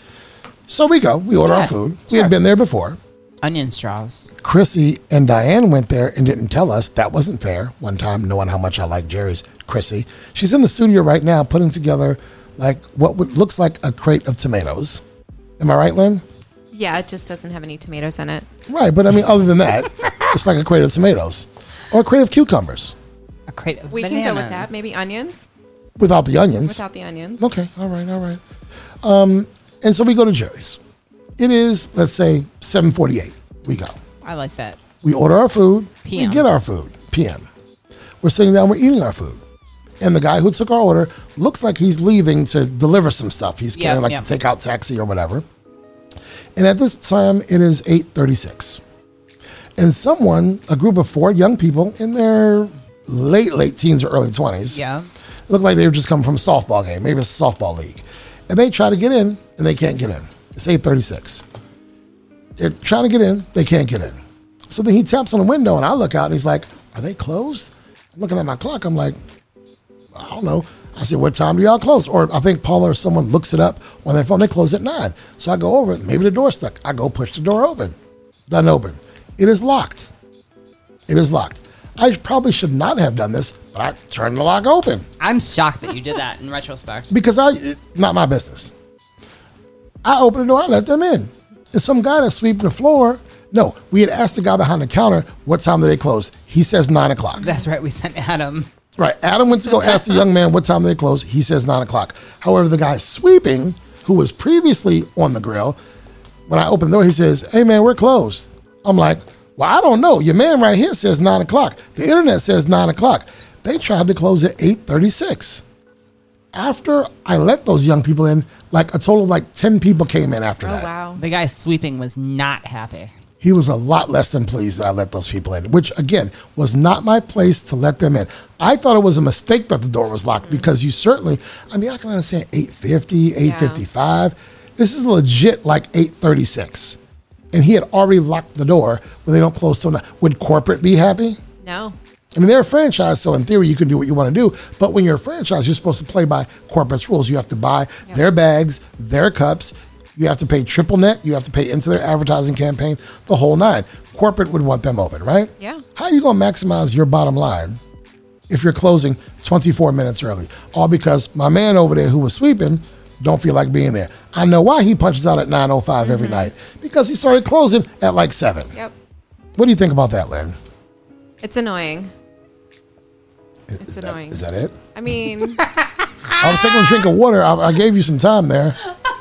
So we go, we order our food. We had been there before. Onion straws. Chrissy and Diane went there and didn't tell us. That wasn't fair. One time, knowing how much I like Jerry's. Chrissy. She's in the studio right now putting together like what looks like a crate of tomatoes. Am I right, Lynn? Yeah, it just doesn't have any tomatoes in it. Right, but I mean, other than that, it's like a crate of tomatoes. Or a crate of cucumbers. A crate of We bananas. can go with that. Maybe onions Without the onions. without the onions. Okay, all right. And so we go to Jerry's. It is, let's say, 7:48. We go. I like that. We order our food. PM. We get our food. PM. We're sitting down. We're eating our food. And the guy who took our order looks like he's leaving to deliver some stuff. He's carrying a takeout taxi or whatever. And at this time, it is 8:36. And someone, a group of 4 young people in their late teens or early 20s, Yeah. look like they were just coming from a softball game. Maybe it's a softball league. And they try to get in, and they can't get in. It's 8:36. They're trying to get in. They can't get in. So then he taps on the window, and I look out, and he's like, are they closed? I'm looking at my clock. I'm like, I don't know. I said, what time do y'all close? Or I think Paula or someone looks it up on their phone. They close at 9. So I go over it. Maybe the door's stuck. I go push the door open. Doesn't open. It is locked. It is locked. I probably should not have done this, but I turned the lock open I'm shocked that you did that in retrospect. because not my business. I opened the door. I let them in. And some guy that's sweeping the floor. No, we had asked the guy behind the counter, what time do they close? He says 9 o'clock. That's right. We sent Adam. Right. Adam went to go ask the young man what time they close. He says 9 o'clock. However, the guy sweeping, who was previously on the grill, when I opened the door, he says, hey, man, we're closed. I'm like, well, I don't know. Your man right here says 9 o'clock. The internet says 9 o'clock. They tried to close at 8:36. After I let those young people in, like a total of like 10 people came in after Oh, that. wow. The guy sweeping was not happy. He was a lot less than pleased that I let those people in, which again was not my place to let them in. I thought it was a mistake that the door was locked because you certainly, I mean, I can understand 8:50, 8:55. This is legit like 8:36. And he had already locked the door when they don't close till 9. Would corporate be happy? No. I mean, they're a franchise, so in theory, you can do what you want to do. But when you're a franchise, you're supposed to play by corporate's rules. You have to buy their bags, their cups. You have to pay triple net. You have to pay into their advertising campaign, the whole 9. Corporate would want them open, right? Yeah. How are you going to maximize your bottom line if you're closing 24 minutes early? All because my man over there who was sweeping don't feel like being there. I know why he punches out at 9:05 every night. Because he started closing at like 7. Yep. What do you think about that, Lynn? It's annoying. It's annoying. Is that it? I mean, I was taking a drink of water. I gave you some time there.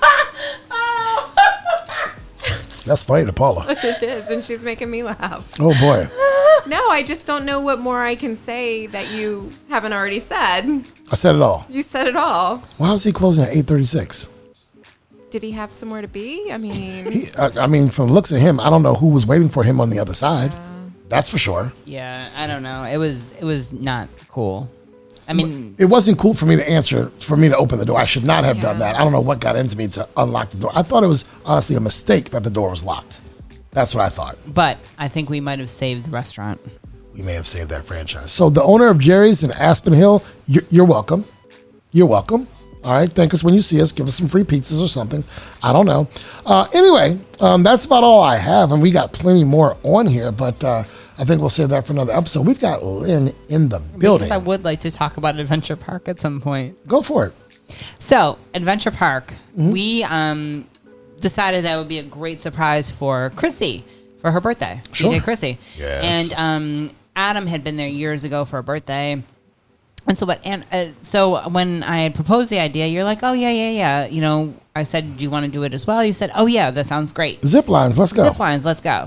That's funny to Paula. it is, and she's making me laugh. Oh, boy. No, I just don't know what more I can say that you haven't already said. I said it all. You said it all. Why was he closing at 8:36? did he have somewhere to be? I mean, From the looks of him, I don't know who was waiting for him on the other side. That's for sure. Yeah, I don't know. It was not cool. I mean, it wasn't cool for me to open the door. I should not have done that. I don't know what got into me to unlock the door. I thought it was honestly a mistake that the door was locked. That's what I thought. But I think we might have saved the restaurant. We may have saved that franchise. So the owner of Jerry's in Aspen Hill, you're welcome. You're welcome. All right. Thank us when you see us. Give us some free pizzas or something. I don't know. Anyway, that's about all I have. And we got plenty more on here, but I think we'll save that for another episode. We've got Lynn in the building. I would like to talk about Adventure Park at some point. Go for it. So, Adventure Park, we decided that would be a great surprise for Chrissy for her birthday. Sure. DJ Chrissy. Yes. And Adam had been there years ago for her birthday. And so when I had proposed the idea, you're like, oh, yeah. You know, I said, do you want to do it as well? You said, oh, yeah, that sounds great. Zip lines, let's go. Zip lines, let's go.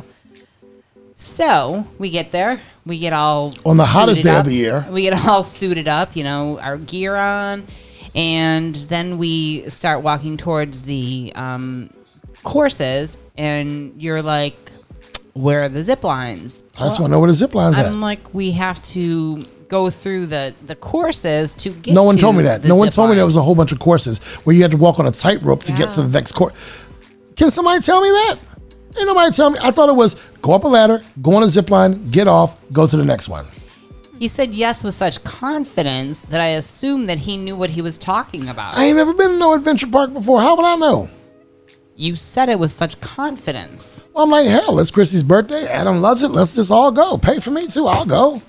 So we get there. We get all on the hottest day up. of the year. We get all suited up, you know, our gear on. And then we start walking towards the courses. And you're like, where are the zip lines? I just want to know where the zip lines at. I'm like, we have to go through the courses to get No one to told me that. the No one zip told me there lines. was a whole bunch of courses where you had to walk on a tightrope to get to the next course. Can somebody tell me that? Ain't nobody tell me. I thought it was go up a ladder, go on a zip line, get off, go to the next one. He said yes with such confidence that I assumed that he knew what he was talking about. I ain't never been to no adventure park before. How would I know? You said it with such confidence. Well, I'm like, hell, it's Chrissy's birthday. Adam loves it. Let's just all go. Pay for me too. I'll go.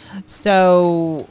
So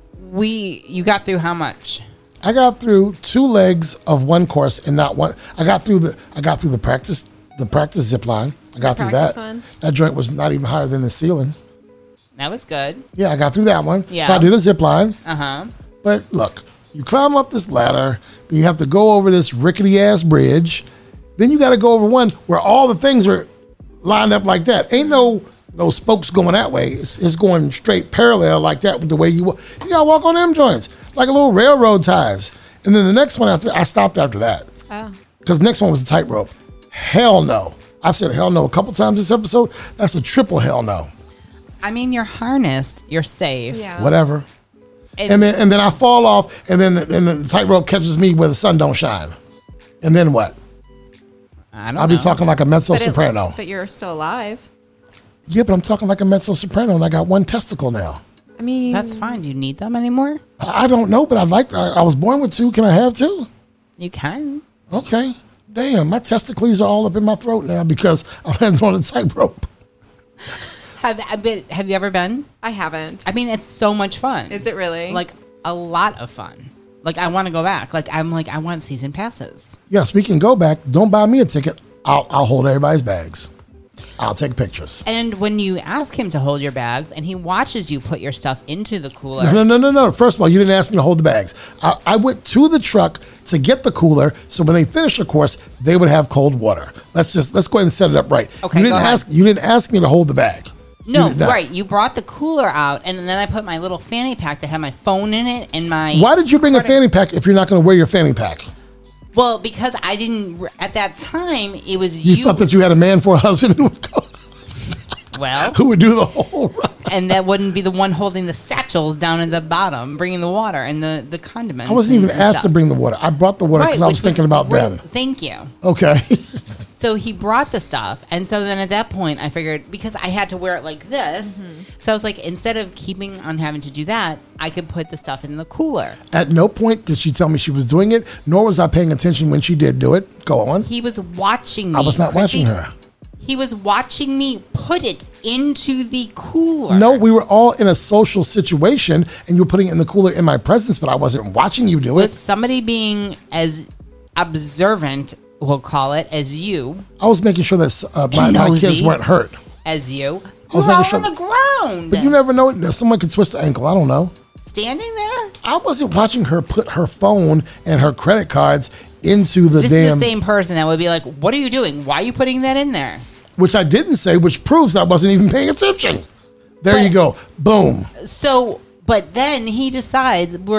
you got through how much? I got through 2 legs of one course and not one. I got through the practice zip line. I got through that. Practice one? That joint was not even higher than the ceiling. That was good. Yeah, I got through that one. Yeah. So I did a zip line. Uh-huh. But look, you climb up this ladder, then you have to go over this rickety ass bridge. Then you got to go over one where all the things are lined up like that. Ain't no spokes going that way. It's going straight parallel like that with the way you walk. You got to walk on them joints like a little railroad ties. And then the next one after, I stopped after that. Oh. Because the next one was a tightrope. Hell no. I said hell no a couple times this episode. That's a triple hell no. I mean, you're harnessed. You're safe. Yeah. Whatever. And then I fall off, and then the tightrope catches me where the sun don't shine. And then what? I don't I'll know. be talking like a mezzo-soprano. But you're still alive. Yeah, but I'm talking like a mezzo-soprano, and I got one testicle now. I mean, That's fine. Do you need them anymore? I don't know, but I was born with 2. Can I have 2? You can. Okay. Damn, my testicles are all up in my throat now because I landed on a tightrope. Have you ever been? I haven't. I mean, it's so much fun. Is it really? Like, a lot of fun. Like, I want to go back. Like, I want season passes. Yes, we can go back. Don't buy me a ticket. I'll hold everybody's bags. I'll take pictures. And when you ask him to hold your bags and he watches you put your stuff into the cooler. No. First of all, you didn't ask me to hold the bags. I went to the truck to get the cooler, so when they finished the course, they would have cold water. Let's go ahead and set it up right. Okay, you didn't go ahead. You didn't ask me to hold the bag. No, You did not. right. You brought the cooler out, and then I put my little fanny pack that had my phone in it and my... Why did you bring a fanny pack if you're not going to wear your fanny pack? Well, because I didn't... At that time, it was You thought that you had a man for a husband who would go, Well, who would do the whole run. and that wouldn't be the one holding the satchels down at the bottom, bringing the water and the condiments. I wasn't even and asked stuff. to bring the water. I brought the water because I was which thinking about great. them. Thank you. Okay. So he brought the stuff, and so then at that point, I figured because I had to wear it like this, so I was like, instead of keeping on having to do that, I could put the stuff in the cooler. At no point did she tell me she was doing it, nor was I paying attention when she did do it. Go on. He was watching me. I was not watching her. He was watching me put it into the cooler. No, we were all in a social situation, and you were putting it in the cooler in my presence, but I wasn't watching you do it. With somebody being as observant, we'll call it, as you, I was making sure that my nosy. kids weren't hurt. as you, I was we're all making on sure- the ground. But you never know. Someone could twist the ankle. I don't know. Standing there? I wasn't watching her put her phone and her credit cards into the This damn... is the same person that would be like, what are you doing? Why are you putting that in there? Which I didn't say, which proves that I wasn't even paying attention. There But- you go. Boom. So, but then he decides we're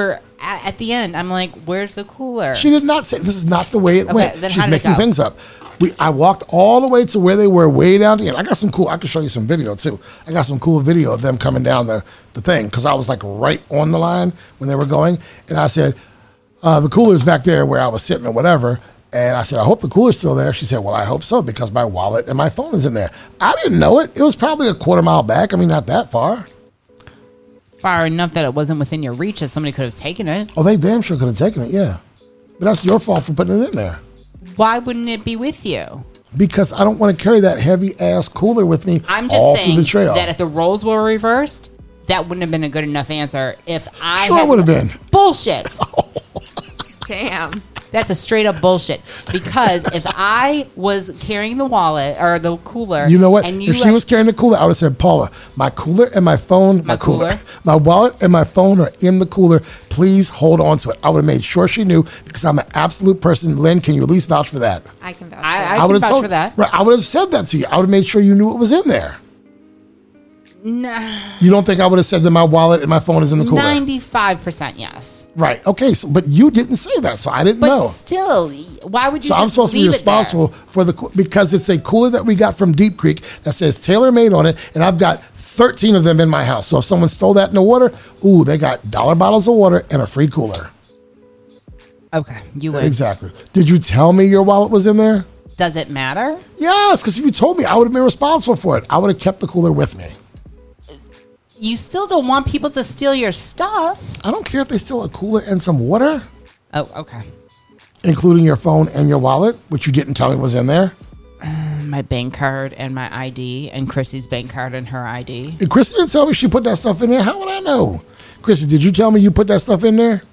at the end, I'm like, where's the cooler? She did not say, this is not the way it went. then She's how did it making go? things up. I walked all the way to where they were, way down the end. I got some cool, I can show you some video too. I got some cool video of them coming down the thing because I was like right on the line when they were going. And I said, the cooler's back there where I was sitting or whatever. And I said, I hope the cooler's still there. She said, well, I hope so because my wallet and my phone is in there. I didn't know it. It was probably a quarter mile back. I mean, not that far. Far enough that it wasn't within your reach that somebody could have taken it. Oh, they damn sure could have taken it, yeah. But that's your fault for putting it in there. Why wouldn't it be with you? Because I don't want to carry that heavy ass cooler with me I'm just all saying through the trail. that if the roles were reversed, that wouldn't have been a good enough answer. If I Sure had, it would have been. Bullshit. Damn. That's a straight up bullshit. Because if I was carrying the wallet or the cooler, You know what? And you If she was carrying the cooler, I would have said, Paula, my cooler and my phone, My cooler? my wallet and my phone are in the cooler. Please hold on to it. I would have made sure she knew because I'm an absolute person. Lynn, can you at least vouch for that? I can vouch. for I that. can would have vouch told- for that. Right, I would have said that to you. I would have made sure you knew it was in there. Nah, You don't think I would have said that my wallet and my phone is in the cooler? 95% yes. Right. Okay. So, but you didn't say that, so I didn't But know. still, why would you So just I'm supposed to be leave it responsible for because it's a cooler that we got from Deep Creek that says Tailor Made on it, and I've got 13 of them in my house. So if someone stole that in the water, ooh, they got dollar bottles of water and a free cooler. there? Okay, you would. Exactly. Did you tell me your wallet was in there? Does it matter? Yes, because if you told me, I would have been responsible for it. I would have kept the cooler with me. You still don't want people to steal your stuff. I don't care if they steal a cooler and some water, Oh, okay. including your phone and your wallet, which you didn't tell me was in there. My bank card and my ID, and Chrissy's bank card and her ID. And Chrissy didn't tell me she put that stuff in there. How would I know? Chrissy, did you tell me you put that stuff in there?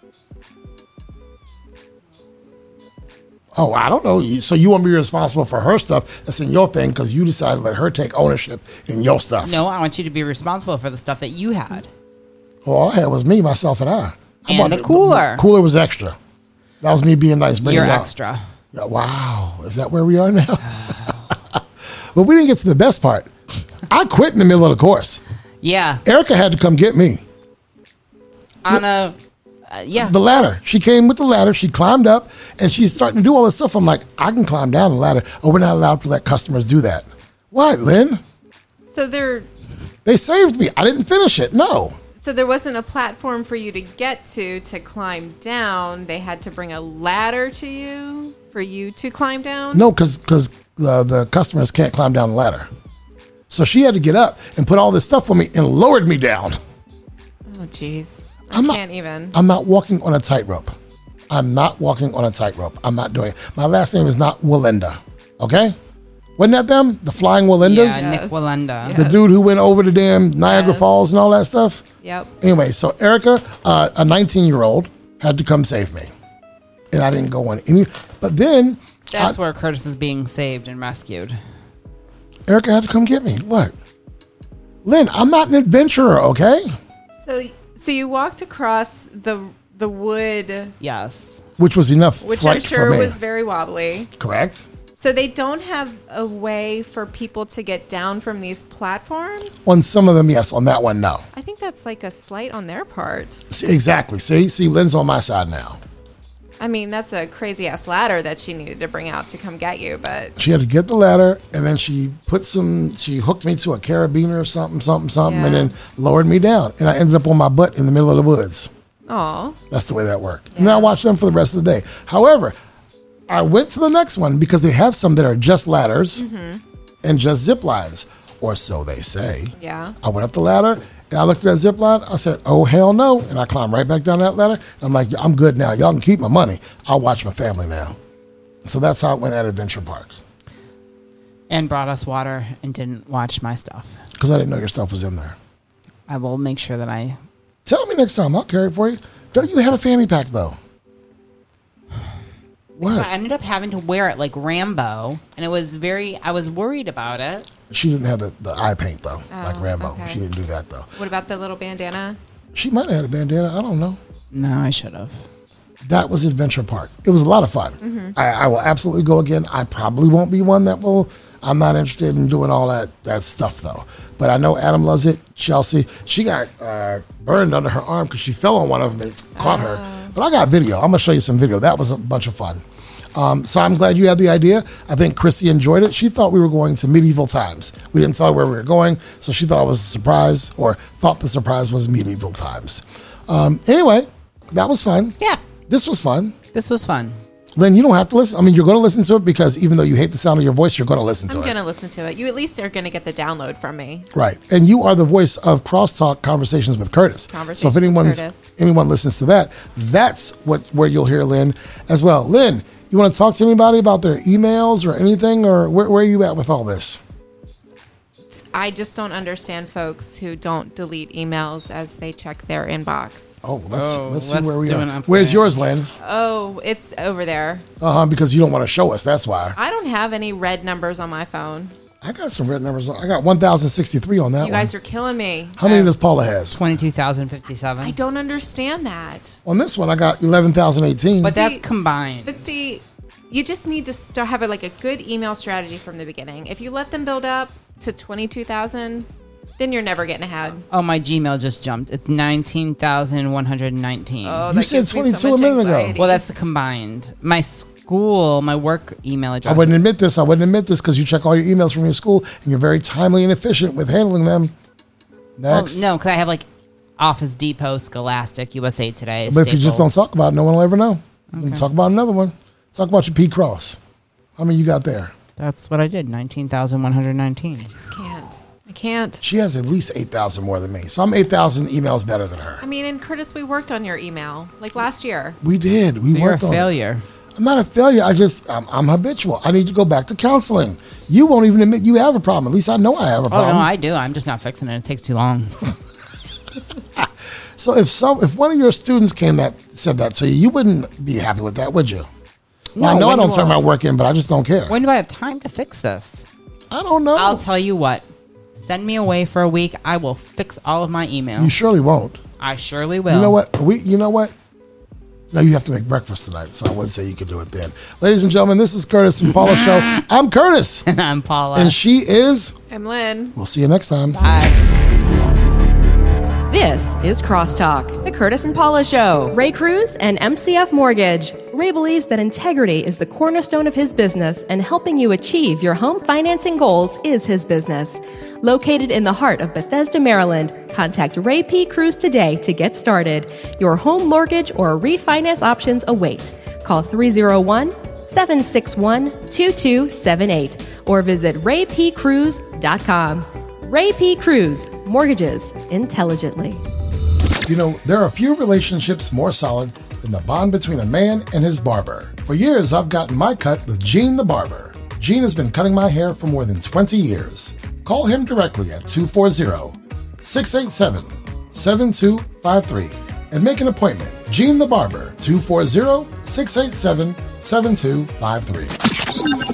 Oh, I don't know. So you want me responsible for her stuff that's in your thing because you decided to let her take ownership in your stuff. No, I want you to be responsible for the stuff that you had. Well, all I had was me, myself, and I. And the cooler. The cooler was extra. That was me being nice. bringing You're it out. extra. Yeah, wow. Is that where we are now? But we didn't get to the best part. I quit in the middle of the course. Yeah. Erica had to come get me. On a, yeah. The ladder. She came with the ladder. She climbed up, and she's starting to do all this stuff. I'm like, I can climb down the ladder. Oh, we're not allowed to let customers do that. What, Lynn? So They saved me. I didn't finish it. No. So there wasn't a platform for you to get to climb down. They had to bring a ladder to you for you to climb down? No, because the customers can't climb down the ladder. So she had to get up and put all this stuff on me and lowered me down. Oh, jeez. I'm I can't even. I'm not walking on a tightrope. I'm not walking on a tightrope. I'm not doing it. My last name is not Walenda. Okay? Wasn't that them? The Flying Walendas? Yeah, Nick Yes. Walenda. The dude who went over the damn Niagara Yes. Falls and all that stuff? Yep. Anyway, so Erica, a 19-year-old, had to come save me. And I didn't go on any. But then That's where Curtis is being saved and rescued. Erica had to come get me. What? Lynn, I'm not an adventurer, okay? So you walked across the wood, Yes. Which was enough which fright I'm for sure me. was very wobbly. Correct? So they don't have a way for people to get down from these platforms? On some of them, yes. On that one, no. I think that's like a slight on their part. Exactly. See, Lynn's on my side now. I mean, that's a crazy ass ladder that she needed to bring out to come get you, but She had to get the ladder, and then she hooked me to a carabiner or something, Yeah. and then lowered me down. And I ended up on my butt in the middle of the woods. oh, That's the way that worked. And I watched them for the rest of the day. However, I went to the next one because they have some that are just ladders and just zip lines, or so they say. yeah. I went up the ladder, and I looked at that zip line. I said, oh, hell no. And I climbed right back down that ladder. I'm like, I'm good now. Y'all can keep my money. I'll watch my family now. So that's how it went at Adventure Park. And brought us water and didn't watch my stuff. Because I didn't know your stuff was in there. I will make sure that I... Tell me next time. I'll carry it for you. Don't you had a fanny pack, though? So I What? ended up having to wear it like Rambo. And it was I was worried about it. She didn't have the eye paint, though, like Rambo. okay. She didn't do that, though. What about the little bandana? She might have had a bandana. I don't know. No, I should have. That was Adventure Park. It was a lot of fun. I will absolutely go again. I probably won't be one that will. I'm not interested in doing all that stuff, though. But I know Adam loves it. Chelsea, she got burned under her arm because she fell on one of them and caught her. But I got video. I'm going to show you some video. That was a bunch of fun. So I'm glad you had the idea. I think Chrissy enjoyed it. She thought we were going to medieval times. We didn't tell her where we were going, so she thought it was a surprise, or thought the surprise was medieval times. Anyway, that was fun. Yeah. This was fun. This was fun. Lynn, you don't have to listen. I mean, you're going to listen to it because even though you hate the sound of your voice, you're going to listen to I'm it. going to listen to it. You at least are going to get the download from me. Right. And you are the voice of Crosstalk Conversations with Curtis. So if anyone listens to that, that's where you'll hear Lynn as well. Lynn, you want to talk to anybody about their emails or anything, or where are you at with all this? I just don't understand folks who don't delete emails as they check their inbox. Oh, let's see where we do are. an update. Where's yours, Lynn? Oh, it's over there. Because you don't want to show us. That's why. I don't have any red numbers on my phone. I got some red numbers. I got 1,063 on that one. You guys are killing me. How many does Paula have? 22,057. I don't understand that. On this one, I got 11,018. But that's combined. But see, you just need to have a good email strategy from the beginning. If you let them build up to 22,000, then you're never getting ahead. Oh, my Gmail just jumped. It's 19,119. Oh, You that said gives me 22 so much a minute ago. anxiety. Well, that's the combined. My school, my work email address. I wouldn't admit this because you check all your emails from your school and you're very timely and efficient with handling them. Next. Well, no, because I have Office Depot, Scholastic, USA Today. But if you just don't Staples. talk about it, no one will ever know. You can talk about another one. Talk about your P Cross. How many you got there? That's what I did. 19,119. I just can't. I can't. She has at least 8,000 more than me. So I'm 8,000 emails better than her. I mean, and Curtis, we worked on your email last year. We did. We So you're a worked on it. failure. I'm not a failure. I'm habitual. I need to go back to counseling. You won't even admit you have a problem. At least I know I have a Oh, problem. no, I do. I'm just not fixing it. It takes too long. So if one of your students said that to you, you wouldn't be happy with that, would you? Well, I know I when don't do turn my work in, but I just don't care. When do I have time to fix this? I don't know. I'll tell you what. Send me away for a week. I will fix all of my email. You surely won't. I surely will. You know what? You know what? No, you have to make breakfast tonight, so I would say you could do it then. Ladies and gentlemen, this is Curtis and Paula Show. I'm Curtis. And I'm Paula. And she is. I'm Lynn. We'll see you next time. Bye. This is Crosstalk, the Curtis and Paula Show. Ray Cruz and MCF Mortgage. Ray believes that integrity is the cornerstone of his business, and helping you achieve your home financing goals is his business. Located in the heart of Bethesda, Maryland, contact Ray P. Cruz today to get started. Your home mortgage or refinance options await. Call 301-761-2278 or visit raypcruz.com. Ray P. Cruz, mortgages intelligently. You know, there are few relationships more solid than the bond between a man and his barber. For years, I've gotten my cut with Gene the Barber. Gene has been cutting my hair for more than 20 years. Call him directly at 240-687-7253 and make an appointment. Gene the Barber, 240-687-7253.